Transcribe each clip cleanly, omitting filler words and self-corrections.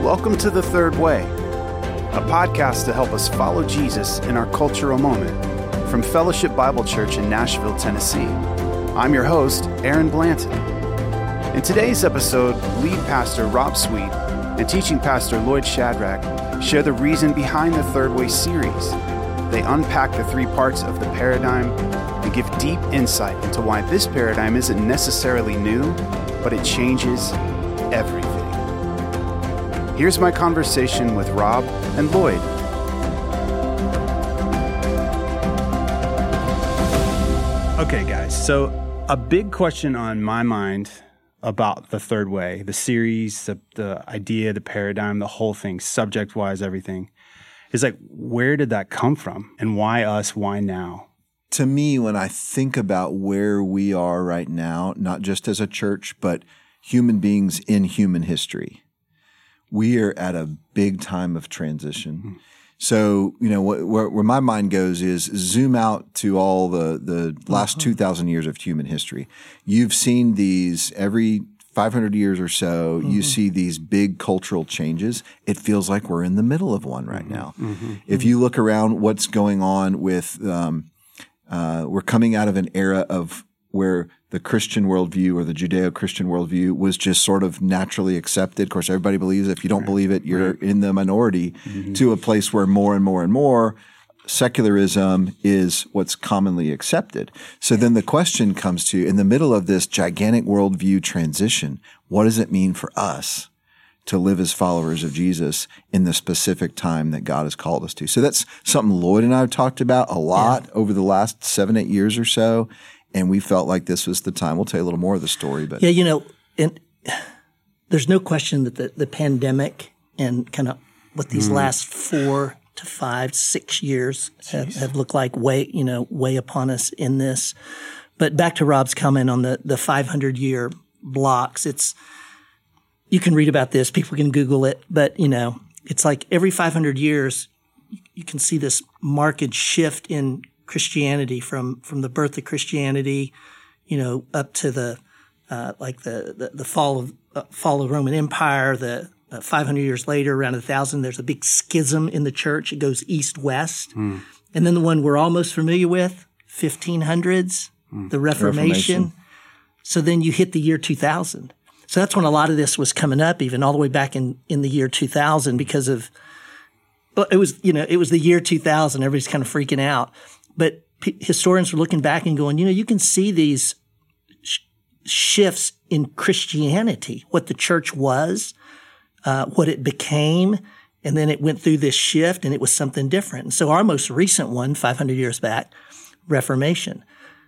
Welcome to The Third Way, a podcast to help us follow Jesus in our cultural moment from Fellowship Bible Church in Nashville, Tennessee. I'm your host, Aaron Blanton. In today's episode, lead pastor Rob Sweet and teaching pastor Lloyd Shadrach share the reason behind the Third Way series. They unpack the three parts of the paradigm and give deep insight into why this paradigm isn't necessarily new, but it changes everything. Here's my conversation with Rob and Lloyd. Okay, guys, so a big question on my mind about the Third Way, the series, the idea, the paradigm, the whole thing, subject-wise, everything, is like, where did that come from? And why us? Why now? To me, when I think about where we are right now, not just as a church, but human beings in human history, we are at a big time of transition. Mm-hmm. So, you know, where my mind goes is zoom out to all the last 2,000 years of human history. You've seen these every 500 years or so, you see these big cultural changes. It feels like we're in the middle of one right now. If you look around what's going on with, we're coming out of an era of where the Christian worldview or the Judeo-Christian worldview was just sort of naturally accepted. Of course, everybody believes it. If you don't believe it, you're in the minority, to a place where more and more and more secularism is what's commonly accepted. So then the question comes to, in the middle of this gigantic worldview transition, what does it mean for us to live as followers of Jesus in the specific time that God has called us to? So that's something Lloyd and I have talked about a lot over the last 7-8 years or so. And we felt like this was the time. We'll tell you a little more of the story. But yeah, you know, and there's no question that the pandemic and kind of what these last 4 to 5, 6 years have looked like weigh upon us in this. But back to Rob's comment on the 500-year blocks, you can read about this, people can Google it, but you know, it's like every 500 years you can see this marked shift in Christianity from the birth of Christianity, you know, up to the fall of Roman Empire. The 500 years later, around 1000, there's a big schism in the church. It goes east-west, and then the one we're all most familiar with, 1500s, the Reformation. So then you hit the year 2000. So that's when a lot of this was coming up, even all the way back in the year 2000, because of it was the year 2000. Everybody's kind of freaking out. But historians are looking back and going, you know, you can see these shifts in Christianity, what the church was, what it became, and then it went through this shift and it was something different. And so our most recent one, 500 years back, Reformation,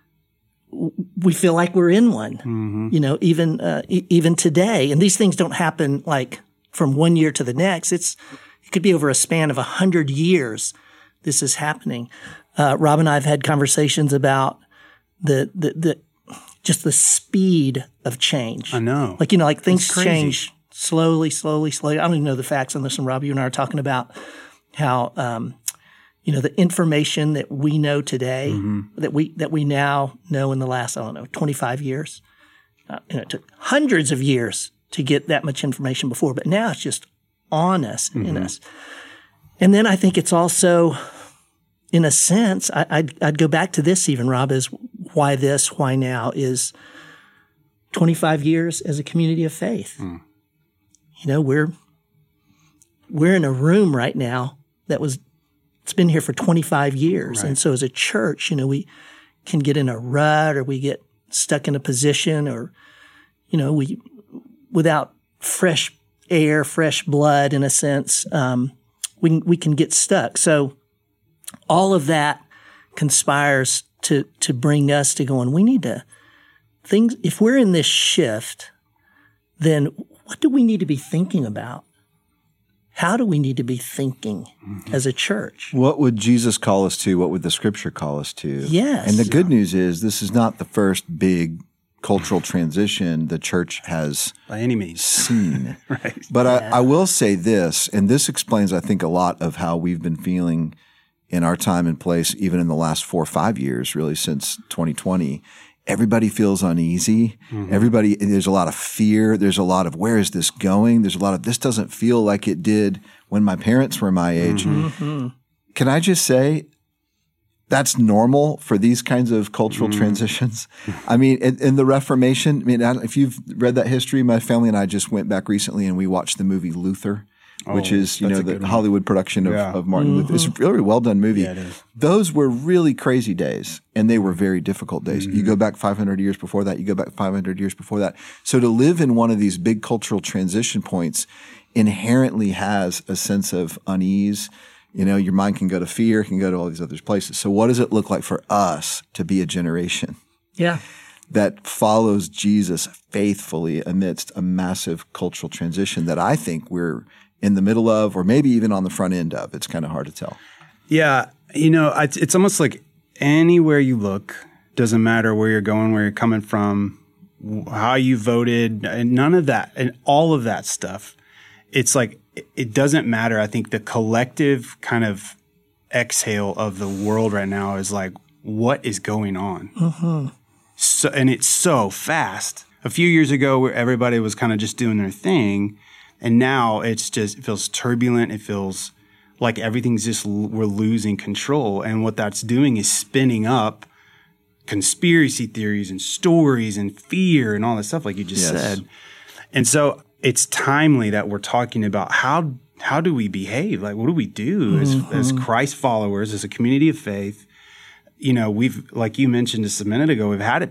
we feel like we're in one, you know, even today. And these things don't happen like from one year to the next. It could be over a span of 100 years this is happening. Rob and I have had conversations about just the speed of change. I know. Like, you know, like things change slowly. I don't even know the facts on this. And Rob, you and I are talking about how, you know, the information that we know today, that we now know in the last, 25 years. You know, it took hundreds of years to get that much information before, but now it's just on us, in us. And then I think it's also, in a sense, I'd go back to this even, Rob, is why now is 25 years as a community of faith. You know, we're in a room right now it's been here for 25 years. Right. And so as a church, you know, we can get in a rut or we get stuck in a position or, you know, without fresh air, fresh blood, in a sense, we can get stuck. So all of that conspires to bring us to going, we need to if we're in this shift, then what do we need to be thinking about? How do we need to be thinking as a church? What would Jesus call us to? What would the Scripture call us to? Yes. And the good news is this is not the first big cultural transition the church has by any means seen. Right. But I will say this, and this explains, I think, a lot of how we've been feeling in our time and place, even in the last 4 or 5 years, really since 2020, everybody feels uneasy. There's a lot of fear. There's a lot of, where is this going? There's a lot of, this doesn't feel like it did when my parents were my age. Can I just say, that's normal for these kinds of cultural transitions. I mean, in the Reformation, I mean, if you've read that history, my family and I just went back recently and we watched the movie Luther, which is, the Hollywood production of Martin Luther. It's a really well done movie. Yeah, it is. Those were really crazy days, and they were very difficult days. You go back 500 years before that, you go back 500 years before that. So to live in one of these big cultural transition points inherently has a sense of unease. Your mind can go to fear, can go to all these other places. So what does it look like for us to be a generation that follows Jesus faithfully amidst a massive cultural transition that I think we're in the middle of, or maybe even on the front end of? It's kind of hard to tell. Yeah. It's almost like anywhere you look, doesn't matter where you're going, where you're coming from, how you voted, and none of that, and all of that stuff. It's like, it doesn't matter. I think the collective kind of exhale of the world right now is like, what is going on? So, and it's so fast. A few years ago, where everybody was kind of just doing their thing, and now it feels turbulent. It feels like everything's just, we're losing control. And what that's doing is spinning up conspiracy theories and stories and fear and all that stuff, like you just said. And so it's timely that we're talking about how do we behave? Like, what do we do as Christ followers, as a community of faith? We've, like you mentioned just a minute ago, we've had it,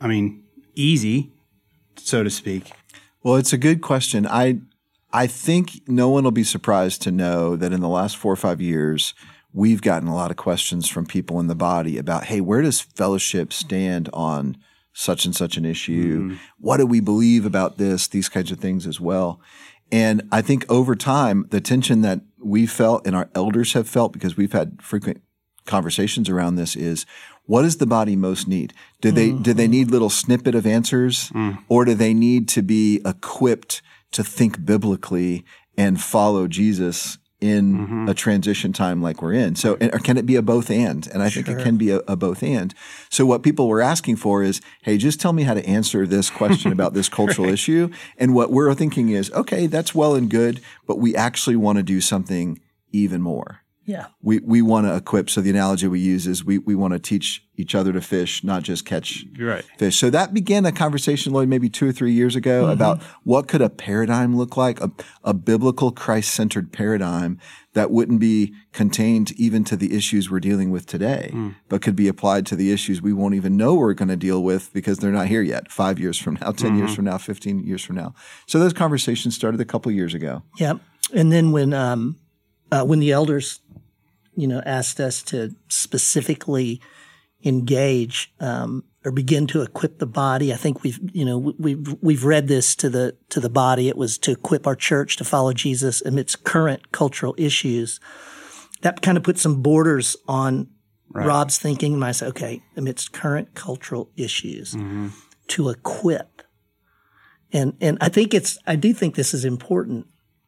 easy, so to speak. Well, it's a good question. I think no one will be surprised to know that in the last 4 or 5 years, we've gotten a lot of questions from people in the body about, hey, where does fellowship stand on such and such an issue? What do we believe about this? These kinds of things as well. And I think over time, the tension that we felt and our elders have felt, because we've had frequent conversations around this, is, what does the body most need? Do they need little snippet of answers, or do they need to be equipped to think biblically and follow Jesus in a transition time like we're in? So, or can it be a both and? And I think it can be a both and. So what people were asking for is, hey, just tell me how to answer this question about this cultural issue. And what we're thinking is, okay, that's well and good, but we actually want to do something even more. Yeah. We want to equip. So the analogy we use is we want to teach each other to fish, not just catch fish. So that began a conversation, Lloyd, maybe 2 or 3 years ago about what could a paradigm look like, a biblical Christ-centered paradigm that wouldn't be contained even to the issues we're dealing with today, but could be applied to the issues we won't even know we're going to deal with because they're not here yet, 5 years from now, 10 years from now, 15 years from now. So those conversations started a couple of years ago. Yeah. And then when the elders asked us to specifically engage or begin to equip the body. I think we've read this to the body. It was to equip our church to follow Jesus amidst current cultural issues. That kind of put some borders on Rob's thinking. And I said, okay, amidst current cultural issues, to equip. And I do think this is important.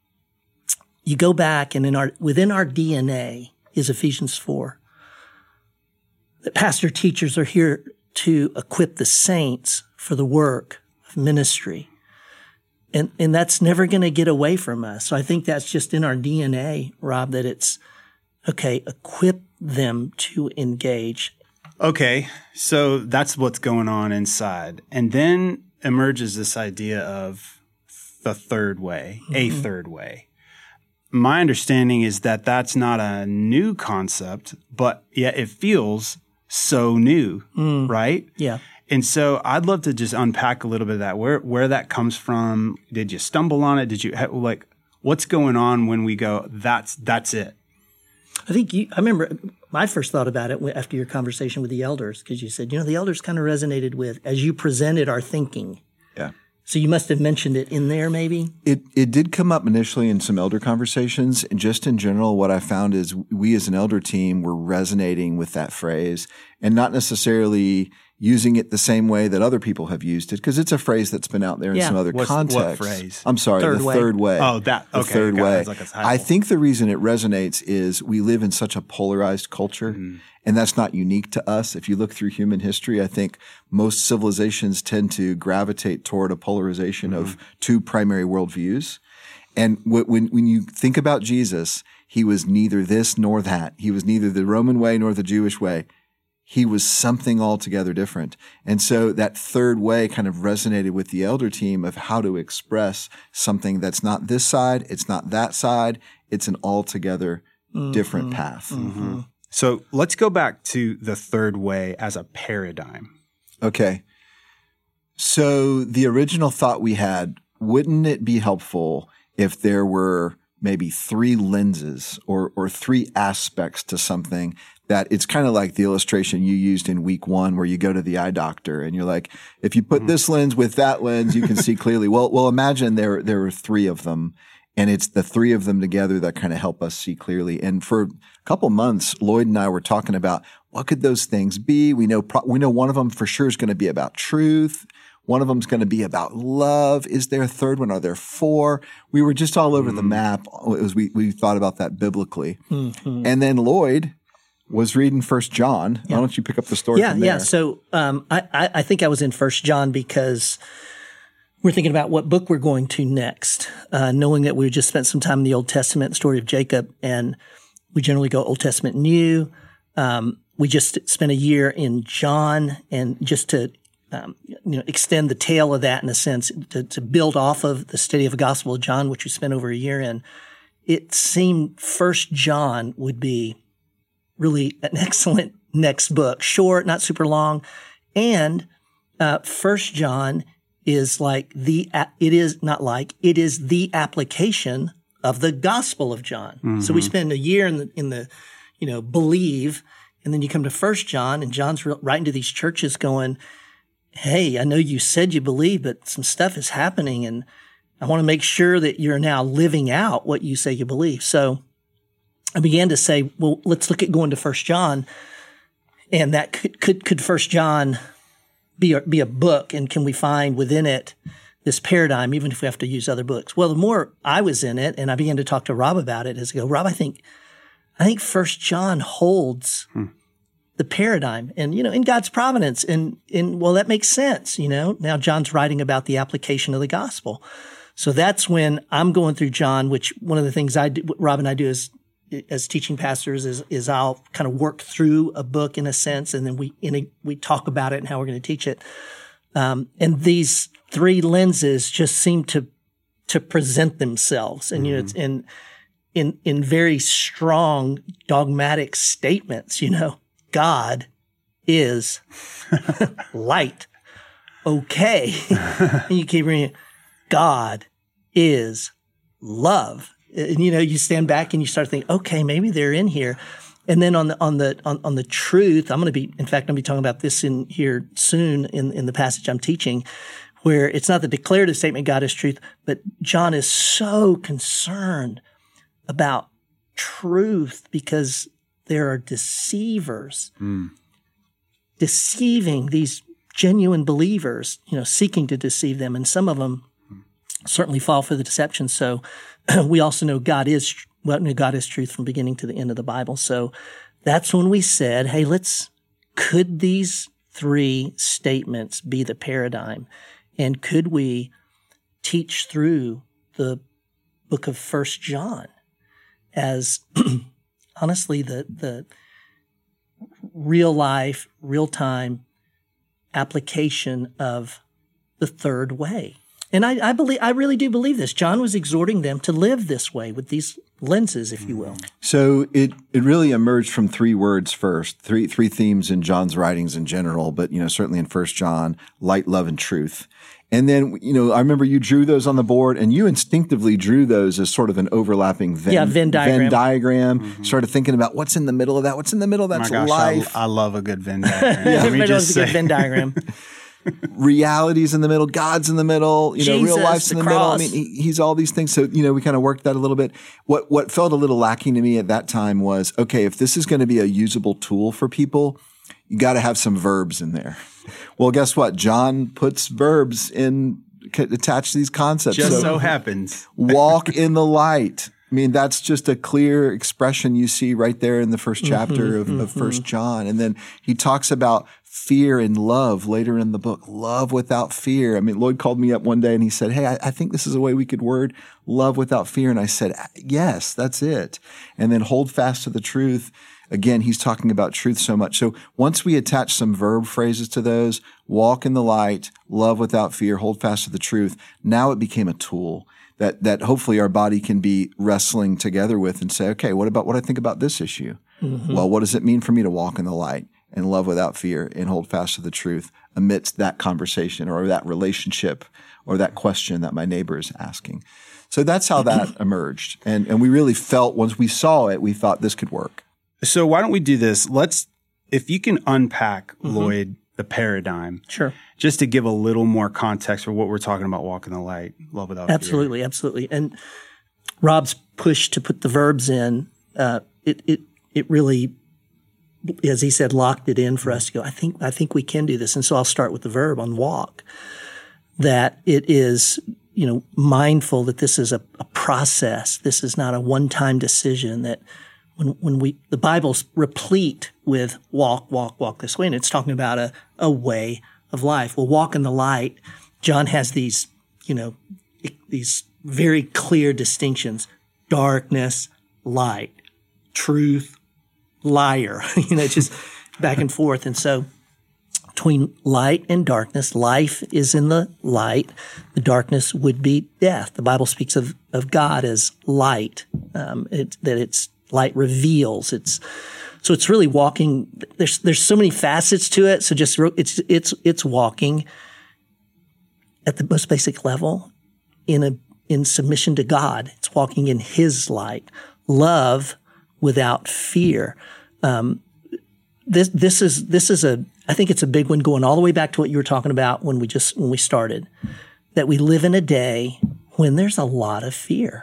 You go back and within our DNA is Ephesians 4. That pastor teachers are here to equip the saints for the work of ministry. And that's never going to get away from us. So I think that's just in our DNA, Rob, that it's, okay, equip them to engage. Okay, so that's what's going on inside. And then emerges this idea of the third way, a third way. My understanding is that that's not a new concept, but yet it feels so new, right? Yeah. And so I'd love to just unpack a little bit of that, where that comes from. Did you stumble on it? Did you what's going on when we go, that's it? I think I remember my first thought about it after your conversation with the elders, because you said, the elders kind of resonated with, as you presented our thinking. Yeah. So you must have mentioned it in there, maybe? It did come up initially in some elder conversations. And just in general, what I found is we as an elder team were resonating with that phrase, and not necessarily using it the same way that other people have used it, because it's a phrase that's been out there in some other contexts. What phrase? I'm sorry, Third the way. third way. Oh, that. The Okay, third way. Like I think the reason it resonates is we live in such a polarized culture, and that's not unique to us. If you look through human history, I think most civilizations tend to gravitate toward a polarization of two primary worldviews. And when you think about Jesus, he was neither this nor that. He was neither the Roman way nor the Jewish way. He was something altogether different. And so that third way kind of resonated with the elder team of how to express something that's not this side, it's not that side, it's an altogether different path. So let's go back to the third way as a paradigm. Okay. So the original thought we had, wouldn't it be helpful if there were maybe three lenses or three aspects to something that it's kind of like the illustration you used in week 1 where you go to the eye doctor and you're like, if you put this lens with that lens, you can see clearly. Well, imagine there are three of them, and it's the three of them together that kind of help us see clearly. And for a couple months, Lloyd and I were talking about what could those things be. We know one of them for sure is going to be about truth. One of them is going to be about love. Is there a third one? Are there 4? We were just all over the map as we thought about that biblically. And then Lloyd was reading 1 John. Why don't you pick up the story from there? Yeah. So I think I was in 1 John because we're thinking about what book we're going to next, knowing that we just spent some time in the Old Testament, the story of Jacob, and we generally go Old Testament, New. We just spent a year in John, and just to extend the tail of that in a sense, to build off of the study of the Gospel of John, which we spent over a year in, it seemed 1 John would be really an excellent next book. Short, not super long. And 1 John is it is the application of the Gospel of John. So we spend a year in the believe, and then you come to 1 John, and John's writing to these churches going, hey, I know you said you believe, but some stuff is happening, and I want to make sure that you're now living out what you say you believe. So I began to say, well, let's look at going to 1 John, and that could 1 John be a book, and can we find within it this paradigm, even if we have to use other books? Well, the more I was in it, and I began to talk to Rob about it, as I go, Rob, I think 1 John holds the paradigm, and in God's providence, and well, that makes sense. Now John's writing about the application of the gospel, so that's when I'm going through John. Which one of the things Rob and I do as teaching pastors is I'll kind of work through a book in a sense, and then we talk about it and how we're going to teach it. And these three lenses just seem to present themselves, and it's in very strong dogmatic statements. God is light. Okay. And you keep reading, God is love. And you stand back and you start thinking, okay, maybe they're in here. And then on the truth, I'm going to be talking about this in here soon in the passage I'm teaching, where it's not the declarative statement, God is truth, but John is so concerned about truth because there are deceivers deceiving these genuine believers, seeking to deceive them. And some of them certainly fall for the deception. So we also know God is truth from beginning to the end of the Bible. So that's when we said, hey, could these three statements be the paradigm? And could we teach through the book of 1 John as honestly the real life, real time application of the third way? And I really do believe this. John was exhorting them to live this way with these lenses, if you will. So it really emerged from three words first, three themes in John's writings in general, but certainly in 1 John, light, love, and truth. And then, I remember you drew those on the board, and you instinctively drew those as sort of an overlapping Venn diagram. Started thinking about what's in the middle of that. What's in the middle of that's life. I love a good Venn diagram. Everybody loves a good Venn diagram. Reality's in the middle, God's in the middle, Jesus, real life's in the middle. I mean, he's all these things. So, we kind of worked that a little bit. What felt a little lacking to me at that time was, okay, if this is going to be a usable tool for people, you got to have some verbs in there. Well, guess what? John puts verbs in attached to these concepts. Just so happens. Walk in the light. I mean, that's just a clear expression you see right there in the first chapter of 1 John. And then he talks about fear and love later in the book. Love without fear. I mean, Lloyd called me up one day and he said, hey, I think this is a way we could word love without fear. And I said, yes, that's it. And then hold fast to the truth. Again, he's talking about truth so much. So once we attach some verb phrases to those, walk in the light, love without fear, hold fast to the truth, now it became a tool that hopefully our body can be wrestling together with and say, okay, what about what I think about this issue? Well, what does it mean for me to walk in the light and love without fear and hold fast to the truth amidst that conversation or that relationship or that question that my neighbor is asking? So that's how that emerged. And we really felt once we saw it, we thought this could work. So why don't we do this? If you can unpack, Lloyd, the paradigm. Sure. Just to give a little more context for what we're talking about, walking the light, love without fear. Absolutely. And Rob's push to put the verbs in, it really, as he said, locked it in for us to go, I think we can do this. And so I'll start with the verb on walk, that it is, mindful that this is a process. This is not a one-time decision, that when the Bible's replete with walk this way, and it's talking about a way of life. Well, walk in the light, John has these very clear distinctions: darkness, light, truth, liar, just back and forth. And so between light and darkness, life is in the light. The darkness would be death. The Bible speaks of God as light, it's light reveals. So it's really walking. There's so many facets to it. So just it's walking at the most basic level in submission to God. It's walking in His light. Love without fear. This is I think it's a big one, going all the way back to what you were talking about when we started, that we live in a day when there's a lot of fear.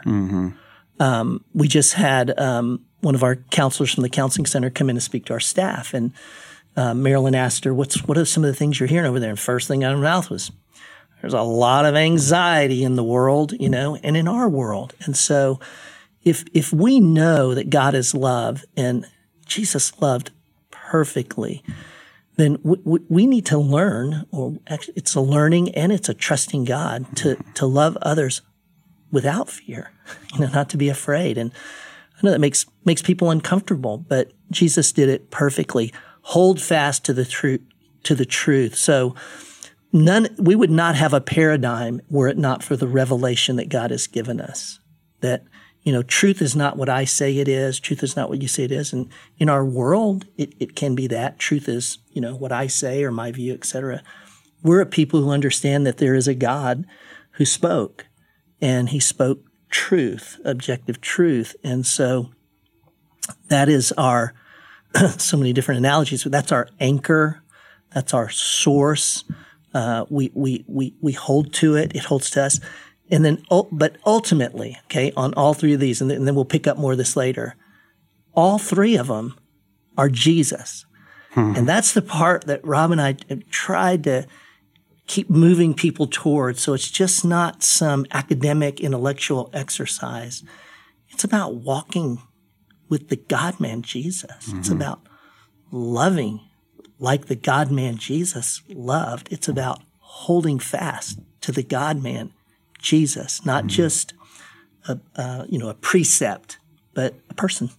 We just had one of our counselors from the counseling center come in and speak to our staff, and Marilyn asked her, what are some of the things you're hearing over there? And first thing out of her mouth was, there's a lot of anxiety in the world, and in our world. And so if we know that God is love and Jesus loved perfectly, then we need to learn, or actually it's a learning and it's a trusting God to love others without fear, not to be afraid. And I know that makes people uncomfortable, but Jesus did it perfectly. Hold fast to the truth. So we would not have a paradigm were it not for the revelation that God has given us. That, truth is not what I say it is. Truth is not what you say it is. And in our world, it can be that. Truth is, what I say or my view, etc. We're a people who understand that there is a God who spoke, and He spoke truth, objective truth. And so that is our, so many different analogies, but that's our anchor. That's our source. We hold to it. It holds to us. And then, but ultimately, okay, on all three of these, and then we'll pick up more of this later, all three of them are Jesus. And that's the part that Rob and I have tried to keep moving people towards. So it's just not some academic, intellectual exercise. It's about walking with the God-man Jesus. It's about loving like the God-man Jesus loved. It's about holding fast to the God-man Jesus, not just a precept, but a person.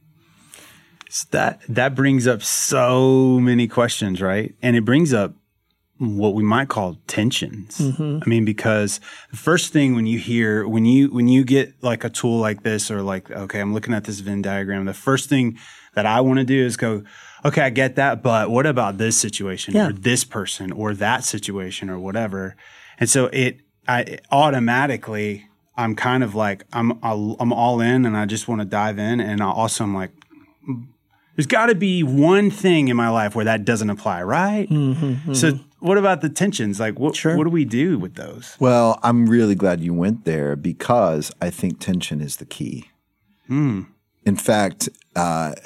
So that brings up so many questions, right? And it brings up what we might call tensions. I mean, because the first thing when you get like a tool like this, or like, okay, I'm looking at this Venn diagram, the first thing that I want to do is go, okay, I get that, but what about this situation or this person or that situation or whatever? And so I automatically, I'm kind of like, I'm all in, and I just want to dive in. And I'm like, there's got to be one thing in my life where that doesn't apply, right? So what about the tensions? Like, what do we do with those? Well, I'm really glad you went there, because I think tension is the key. In fact,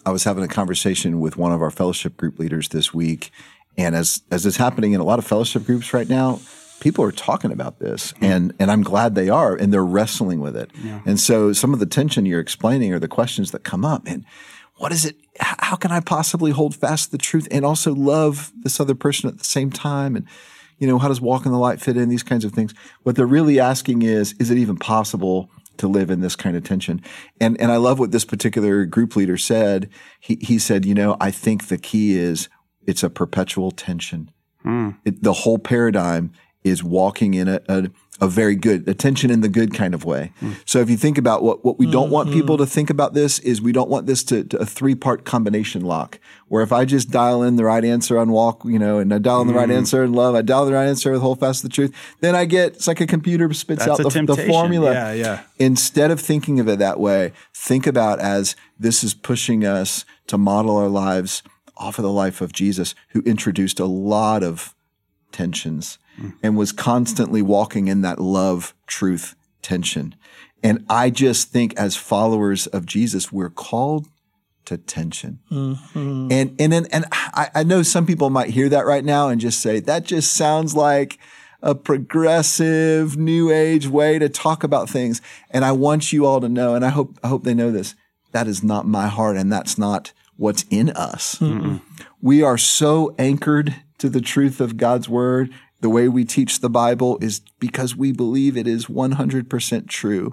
I was having a conversation with one of our fellowship group leaders this week, and as is happening in a lot of fellowship groups right now, people are talking about this, and I'm glad they are, and they're wrestling with it. Yeah. And so some of the tension you're explaining are the questions that come up, and what is it? How can I possibly hold fast to the truth and also love this other person at the same time? And, how does walk in the light fit in? These kinds of things. What they're really asking is it even possible to live in this kind of tension? And I love what this particular group leader said. He said, I think the key is it's a perpetual tension. The whole paradigm is walking in a very good, a tension in the good kind of way. So if you think about what we don't want people to think about this is we don't want this to a 3-part combination lock, where if I just dial in the right answer on walk, and I dial in the right answer in love, I dial in the right answer with hold fast to the truth, then I get, it's like a computer spits out the formula. Yeah. Instead of thinking of it that way, think about as this is pushing us to model our lives off of the life of Jesus, who introduced a lot of tensions and was constantly walking in that love, truth, tension. And I just think as followers of Jesus, we're called to tension. Mm-hmm. And I know some people might hear that right now and just say, that just sounds like a progressive, new age way to talk about things. And I want you all to know, and I hope they know this, that is not my heart, and that's not what's in us. Mm-hmm. We are so anchored to the truth of God's word. The way we teach the Bible is because we believe it is 100% true.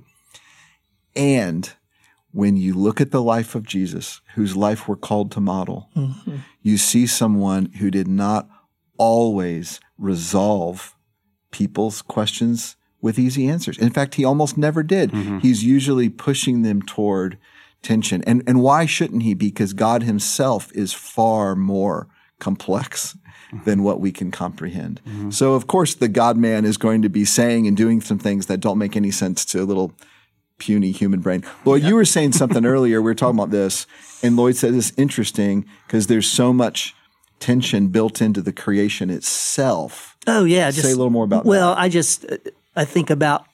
And when you look at the life of Jesus, whose life we're called to model, you see someone who did not always resolve people's questions with easy answers. In fact, he almost never did. He's usually pushing them toward tension. And why shouldn't he? Because God himself is far more complex than what we can comprehend. So, of course, the God-man is going to be saying and doing some things that don't make any sense to a little puny human brain. Lloyd, you were saying something earlier. We were talking about this, and Lloyd said it's interesting because there's so much tension built into the creation itself. Oh, yeah. Say a little more about that. Well, I think about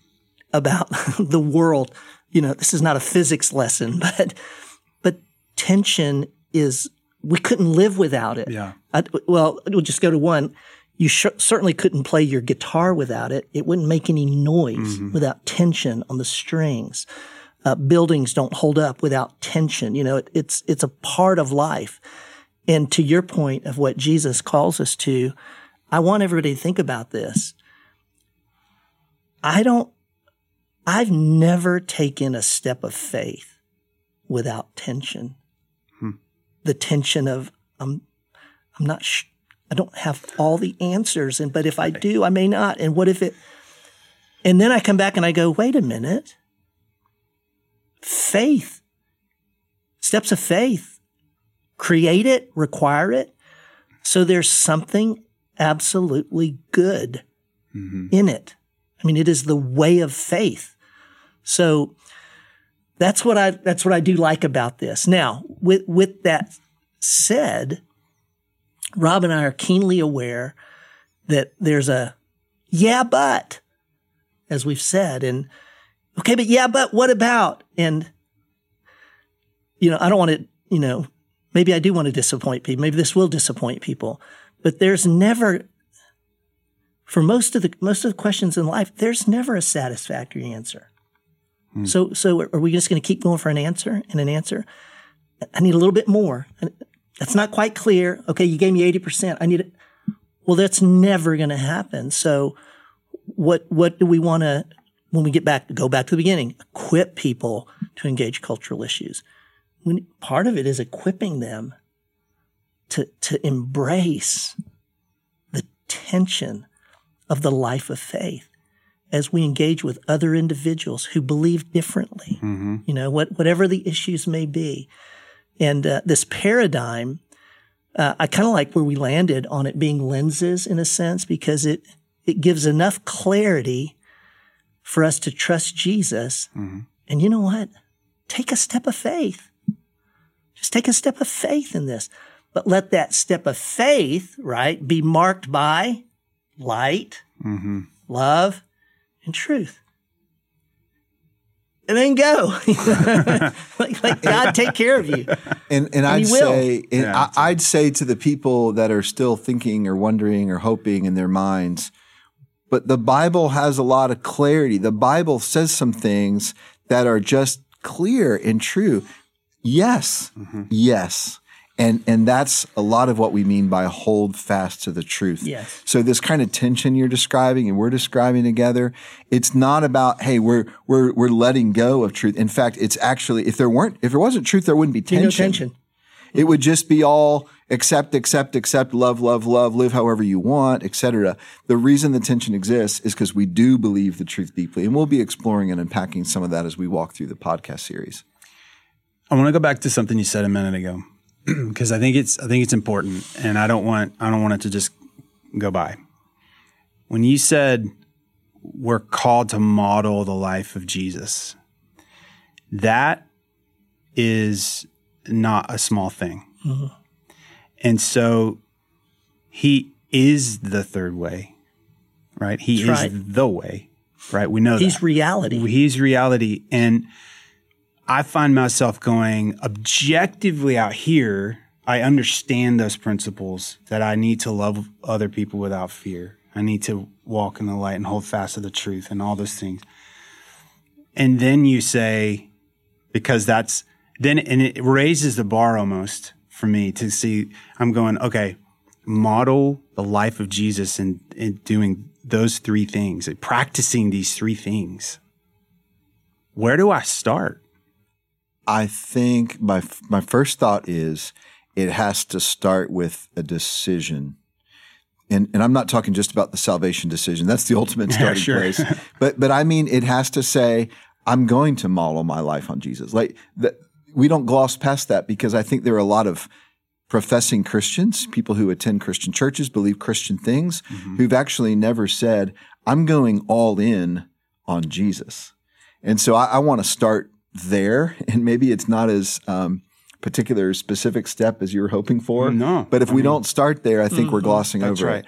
the world. This is not a physics lesson, but tension is, we couldn't live without it. Yeah. We'll just go to one. You certainly couldn't play your guitar without it. It wouldn't make any noise without tension on the strings. Buildings don't hold up without tension. It's a part of life. And to your point of what Jesus calls us to, I want everybody to think about this. I've never taken a step of faith without tension. The tension of I'm not I don't have all the answers, but if I do, I may not. And what if it? And then I come back and I go, wait a minute. Faith, steps of faith, create it, require it. So there's something absolutely good in it. I mean, it is the way of faith. So that's what I do like about this. Now, with that said, Rob and I are keenly aware that there's a yeah, but, as we've said, and okay, but yeah, but what about? And, I don't want to, maybe I do want to disappoint people. Maybe this will disappoint people, but there's never, for most of the questions in life, there's never a satisfactory answer. So are we just going to keep going for an answer and an answer? I need a little bit more. That's not quite clear. Okay, you gave me 80%. I need it. Well, that's never going to happen. So what do we want to, when we go back to the beginning, equip people to engage cultural issues? Part of it is equipping them to embrace the tension of the life of faith as we engage with other individuals who believe differently, whatever the issues may be. And this paradigm, I kind of like where we landed on it being lenses in a sense, because it gives enough clarity for us to trust Jesus. And you know what? Take a step of faith. Just take a step of faith in this. But let that step of faith, right, be marked by light, love, and truth. and then go. like God take care of you. And I'd say to the people that are still thinking or wondering or hoping in their minds, but the Bible has a lot of clarity. The Bible says some things that are just clear and true. Yes. Yes. And that's a lot of what we mean by hold fast to the truth. Yes. So this kind of tension you're describing and we're describing together, it's not about, hey, we're letting go of truth. In fact, it's actually, if there wasn't truth, there wouldn't be tension. No tension. It would just be all accept, love, live however you want, etc. The reason the tension exists is because we do believe the truth deeply. And we'll be exploring and unpacking some of that as we walk through the podcast series. I want to go back to something you said a minute ago. Because I think it's important, and I don't want it to just go by. When you said we're called to model the life of Jesus, that is not a small thing. Mm-hmm. And so he is the third way, right? He is the way, right? We know he's reality. He's reality, and I find myself going objectively out here. I understand those principles that I need to love other people without fear. I need to walk in the light and hold fast to the truth and all those things. And then you say, because and it raises the bar almost for me to see, I'm going, okay, model the life of Jesus in doing those three things, practicing these three things. Where do I start? I think my first thought is it has to start with a decision. And I'm not talking just about the salvation decision. That's the ultimate starting place. But I mean, it has to say, I'm going to model my life on Jesus. We don't gloss past that because I think there are a lot of professing Christians, people who attend Christian churches, believe Christian things, who've actually never said, I'm going all in on Jesus. And so I want to start there, and maybe it's not as particular specific step as you were hoping for. No, but if we don't start there, I think we're glossing over it.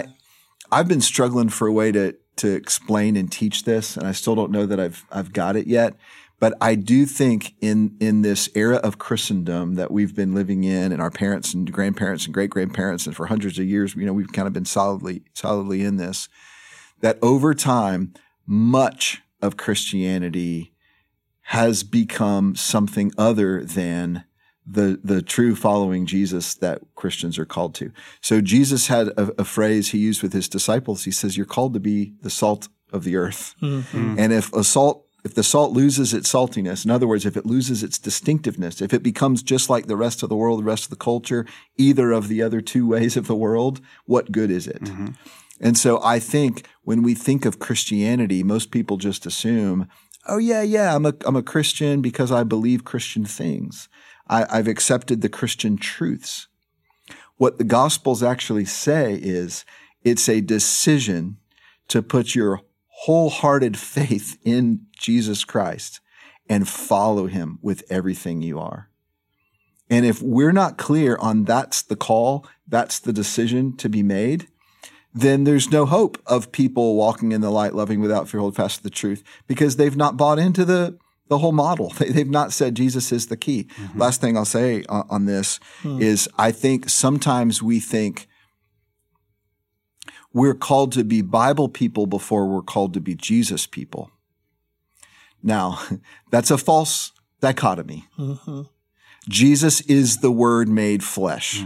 I've been struggling for a way to explain and teach this, and I still don't know that I've got it yet. But I do think in this era of Christendom that we've been living in, and our parents and grandparents and great grandparents, and for hundreds of years, we've kind of been solidly in this. That over time, much of Christianity has become something other than the true following Jesus that Christians are called to. So Jesus had a phrase he used with his disciples. He says, you're called to be the salt of the earth. Mm-hmm. And if the salt loses its saltiness, in other words, if it loses its distinctiveness, if it becomes just like the rest of the world, the rest of the culture, either of the other two ways of the world, what good is it? Mm-hmm. And so I think when we think of Christianity, most people just assume, oh yeah, I'm a Christian because I believe Christian things. I've accepted the Christian truths. What the Gospels actually say is it's a decision to put your wholehearted faith in Jesus Christ and follow him with everything you are. And if we're not clear on that's the call, that's the decision to be made, then there's no hope of people walking in the light, loving without fear, hold fast to the truth, because they've not bought into the whole model. They've not said Jesus is the key. Mm-hmm. Last thing I'll say on this is I think sometimes we think we're called to be Bible people before we're called to be Jesus people. Now, that's a false dichotomy. Mm-hmm. Jesus is the Word made flesh.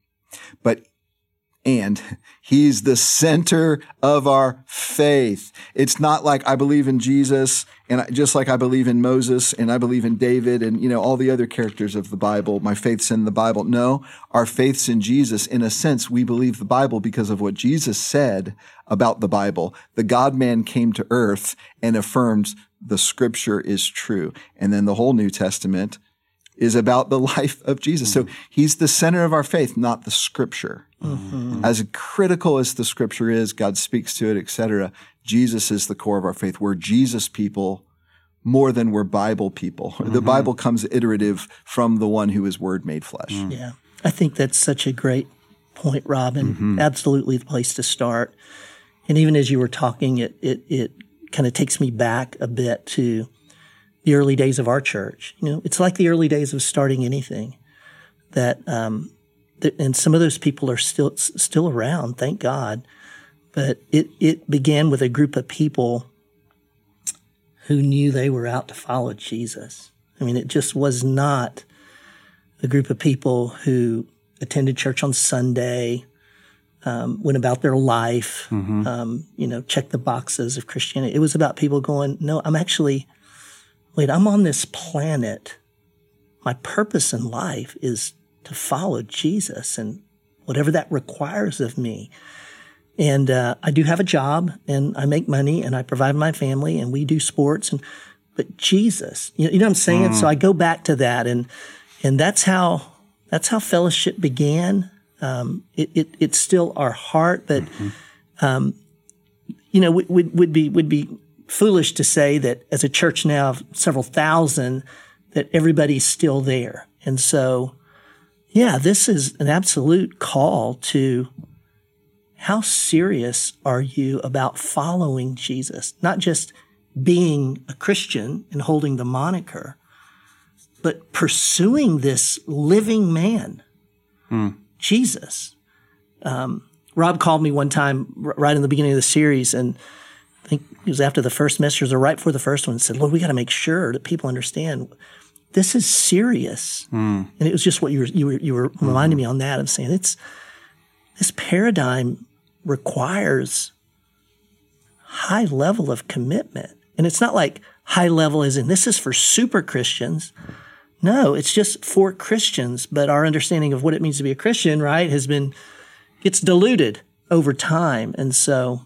And he's the center of our faith. It's not like I believe in Jesus and just like I believe in Moses and I believe in David and, all the other characters of the Bible. My faith's in the Bible. No, our faith's in Jesus. In a sense, we believe the Bible because of what Jesus said about the Bible. The God-man came to earth and affirmed the Scripture is true. And then the whole New Testament is about the life of Jesus. So he's the center of our faith, not the Scripture. Mm-hmm. As critical as the Scripture is, God speaks to it, etc. Jesus is the core of our faith. We're Jesus people more than we're Bible people. Mm-hmm. The Bible comes iterative from the one who is Word made flesh. Mm-hmm. Yeah. I think that's such a great point, Rob, and absolutely the place to start. And even as you were talking, it kind of takes me back a bit to the early days of our church. It's like the early days of starting anything. And some of those people are still around, thank God. But it began with a group of people who knew they were out to follow Jesus. I mean, it just was not a group of people who attended church on Sunday, went about their life, checked the boxes of Christianity. It was about people going, no, I'm on this planet. My purpose in life is to follow Jesus and whatever that requires of me. And I do have a job, and I make money, and I provide my family, and we do sports. But Jesus, you know what I'm saying? So I go back to that, and that's how fellowship began. It's still our heart, but would be foolish to say that as a church now of several thousand, that everybody's still there. And so, yeah, this is an absolute call to how serious are you about following Jesus? Not just being a Christian and holding the moniker, but pursuing this living man, Jesus. Rob called me one time right in the beginning of the series, and I think it was after the first message or right before the first one, and said, Lord, we got to make sure that people understand this is serious. And it was just what you were reminding me on that of saying this paradigm requires high level of commitment. And it's not like high level as in this is for super Christians. No, it's just for Christians. But our understanding of what it means to be a Christian, right, gets diluted over time. And so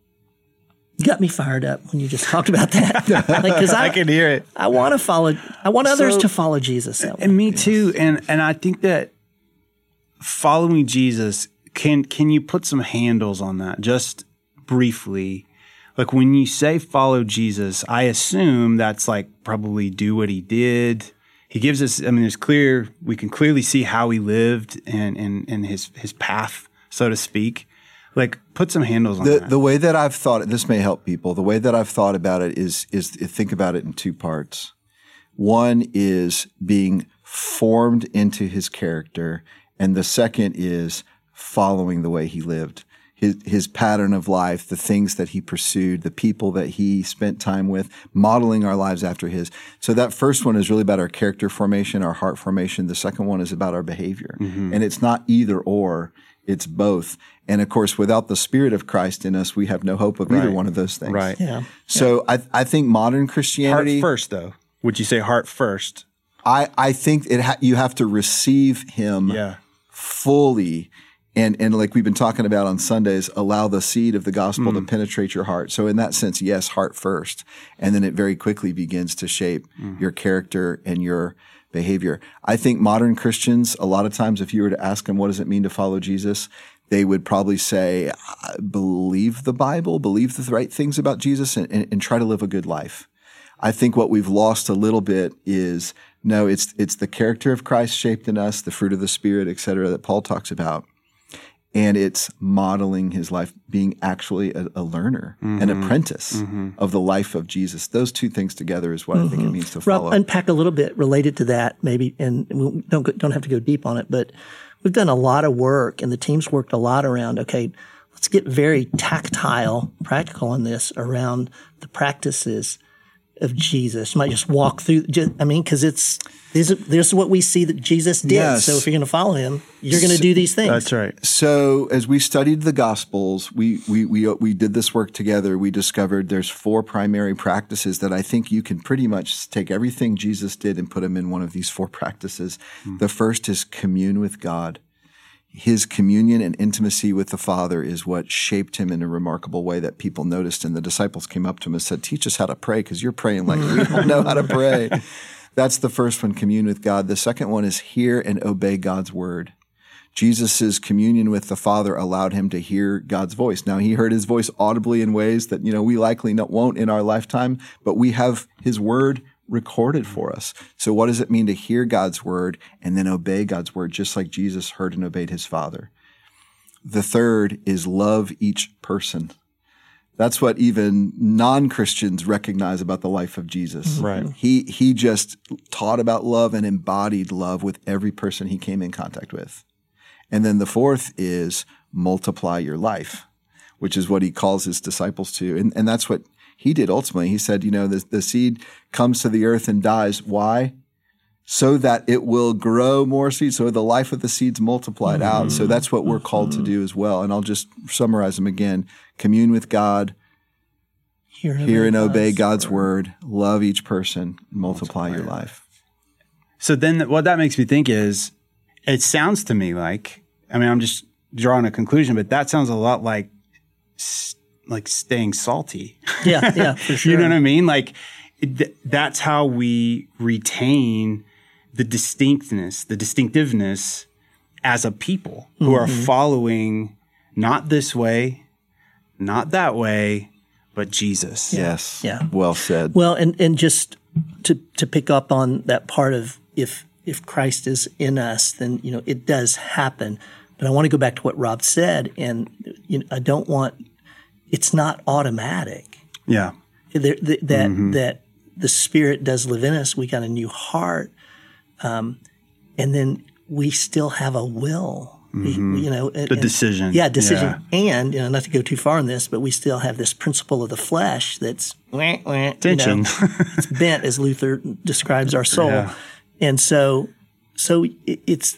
you got me fired up when you just talked about that. Because I can hear it. I want others to follow Jesus that way. And me too. And I think that following Jesus, can you put some handles on that just briefly? Like when you say follow Jesus, I assume that's like probably do what he did. He gives us, we can clearly see how he lived and his path, so to speak. Like put some handles on that. The way that I've thought, this may help people. The way that I've thought about it is think about it in two parts. One is being formed into his character, and the second is following the way he lived. His pattern of life, the things that he pursued, the people that he spent time with, modeling our lives after his. So that first one is really about our character formation, our heart formation. The second one is about our behavior. And it's not either or, it's both. And of course, without the Spirit of Christ in us, we have no hope of either one of those things. Right. Yeah. So I think modern Christianity— Heart first, though. Would you say heart first? I think you have to receive him fully. And like we've been talking about on Sundays, allow the seed of the gospel to penetrate your heart. So in that sense, yes, heart first. And then it very quickly begins to shape your character and your behavior. I think modern Christians, a lot of times if you were to ask them, what does it mean to follow Jesus? They would probably say, believe the Bible, believe the right things about Jesus, and try to live a good life. I think what we've lost a little bit is, no, it's the character of Christ shaped in us, the fruit of the Spirit, et cetera, that Paul talks about. And it's modeling his life, being actually a learner, an apprentice of the life of Jesus. Those two things together is what I think it means to follow. Rob, unpack a little bit related to that, maybe, and we don't have to go deep on it, but we've done a lot of work, and the team's worked a lot around, okay, let's get very tactile, practical on this around the practices of Jesus. You might just walk through, because this is what we see that Jesus did. Yes. So if you're going to follow him, you're going to do these things. That's right. So as we studied the Gospels, we did this work together. We discovered there's 4 primary practices that I think you can pretty much take everything Jesus did and put them in one of these 4 practices. The first is commune with God. His communion and intimacy with the Father is what shaped him in a remarkable way that people noticed. And the disciples came up to him and said, teach us how to pray because you're praying like we don't know how to pray. That's the first one, commune with God. The second one is hear and obey God's word. Jesus' communion with the Father allowed him to hear God's voice. Now, he heard his voice audibly in ways that, we likely won't in our lifetime, but we have his word recorded for us. So what does it mean to hear God's word and then obey God's word, just like Jesus heard and obeyed his Father? The third is love each person. That's what even non-Christians recognize about the life of Jesus. Right. He just taught about love and embodied love with every person he came in contact with. And then the fourth is multiply your life, which is what he calls his disciples to. And that's what he did ultimately. He said, the seed comes to the earth and dies. Why? So that it will grow more seeds. So the life of the seed's multiplied out. So that's what we're called to do as well. And I'll just summarize them again. Commune with God, hear and obey God's word, love each person, multiply your life. So then what that makes me think is, it sounds to me like, I'm just drawing a conclusion, but that sounds a lot like staying salty. Yeah, for sure. You know what I mean? Like that's how we retain the distinctiveness as a people who are following not this way, not that way, but Jesus. Yes. Yeah. Well said. Well, and just to pick up on that part of if Christ is in us, then it does happen. But I want to go back to what Rob said, and it's not automatic. Yeah. That the Spirit does live in us. We got a new heart, and then we still have a will. The decision. Yeah, decision. Yeah. And, not to go too far on this, but we still have this principle of the flesh that's tension. It's bent, as Luther describes our soul. Yeah. And so it's,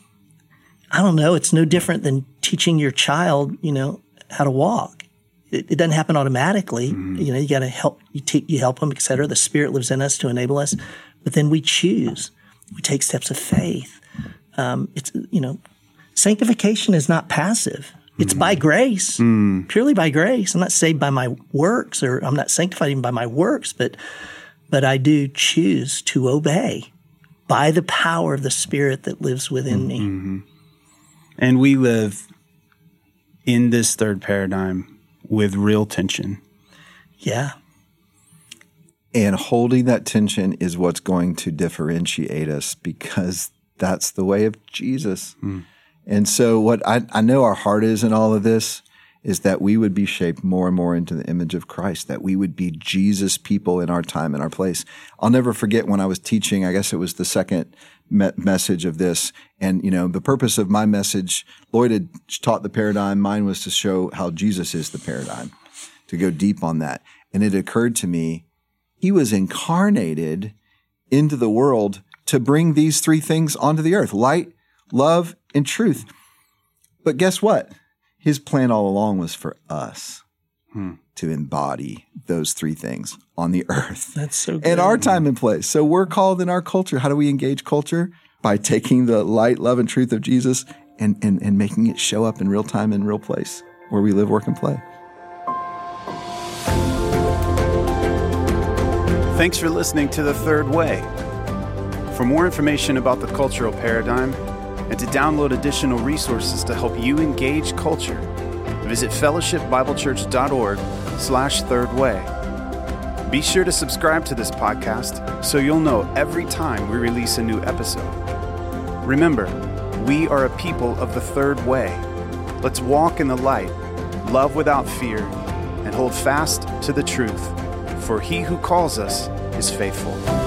I don't know, it's no different than teaching your child, how to walk. It doesn't happen automatically. You got to help, you help them, et cetera. The Spirit lives in us to enable us. But then we choose. We take steps of faith. It's, sanctification is not passive. It's by grace, purely by grace. I'm not saved by my works, or I'm not sanctified even by my works, but I do choose to obey by the power of the Spirit that lives within me. And we live in this third paradigm with real tension. Yeah. And holding that tension is what's going to differentiate us, because that's the way of Jesus. And so what I know our heart is in all of this is that we would be shaped more and more into the image of Christ, that we would be Jesus people in our time and our place. I'll never forget when I was teaching, I guess it was the second message of this. And, the purpose of my message, Lloyd had taught the paradigm. Mine was to show how Jesus is the paradigm, to go deep on that. And it occurred to me, he was incarnated into the world to bring these three things onto the earth: light, love, and truth. But guess what? His plan all along was for us to embody those three things on the earth. That's so good. In our time and place. So we're called in our culture. How do we engage culture? By taking the light, love, and truth of Jesus and making it show up in real time and real place where we live, work, and play. Thanks for listening to The Third Way. For more information about the cultural paradigm and to download additional resources to help you engage culture, visit fellowshipbiblechurch.org/thirdway. Be sure to subscribe to this podcast so you'll know every time we release a new episode. Remember, we are a people of the third way. Let's walk in the light, love without fear, and hold fast to the truth. For he who calls us is faithful.